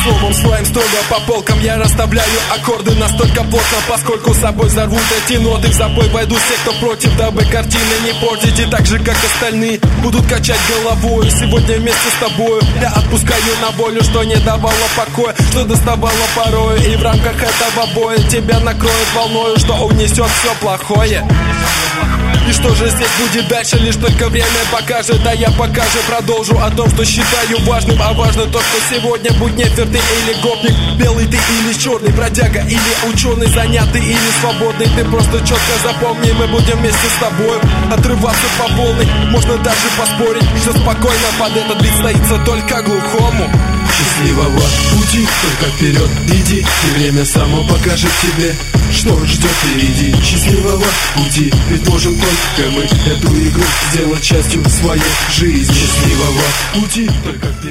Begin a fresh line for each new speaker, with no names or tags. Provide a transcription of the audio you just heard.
Словом своим строго по полкам я расставляю аккорды настолько плотно, поскольку с собой взорвут эти ноты. В забой войдут все, кто против, дабы картины не портить. И так же, как остальные, будут качать головой. Сегодня вместе с тобою я отпускаю на волю, что не давало покоя, что доставало порою. И в рамках этого боя тебя накроет волною, что унесет все плохое. И что же здесь будет дальше, лишь только время покажет. Да я пока же продолжу о том, что считаю важным. А важно то, что сегодня будь нефер ты или гопник, белый ты или черный, бродяга или ученый, занятый или свободный. Ты просто четко запомни, мы будем вместе с тобой отрываться по полной. Можно даже поспорить, что спокойно под этот бит стоится только глухому.
Счастливого пути, только вперед иди, и время само покажет тебе, что ждет впереди. Счастливого пути, ведь можем только мы эту игру сделать частью своей жизни. Счастливого пути, только вперед.